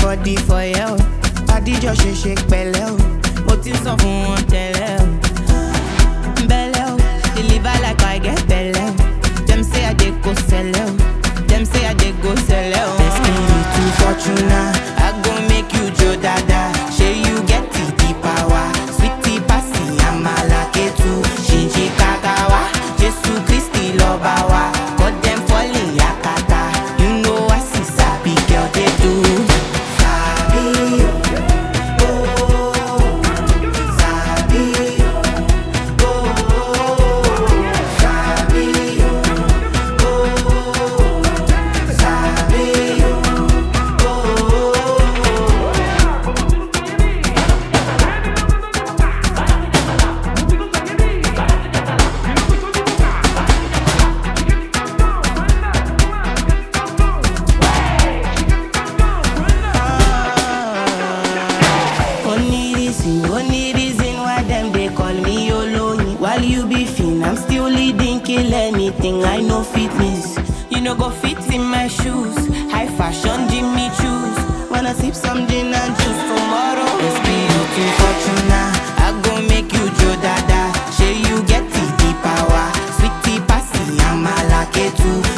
body for you. Body just shake pẹ̀lẹ́ o. Mo ti sọ fún wọn tẹ́lẹ̀ o. Belle o, deliver like I get belle o. Them say I dey go sell o. Them say I dey go sell o. Destiny to Fortuna, I go make you Joe Dada. Shey you get the power, sweetie passy amala ketu, shinji kakawa, Jesu Christi loba wa. Got them falling yakata, you know I see sabi girl they do. Sabi, oh, sabi, oh, sabi, oh, sabi, oh. Only reason why them they call me Oloni. While you be fin, I'm still leading, kill anything. I know fitness, you know go fit in my shoes. High fashion, Jimmy choose. Wanna sip some gin and juice tomorrow? It's me looking Fortuna, I go make you Joe Dada. Shey you get the power, sweetie passy, I'm a lucky too.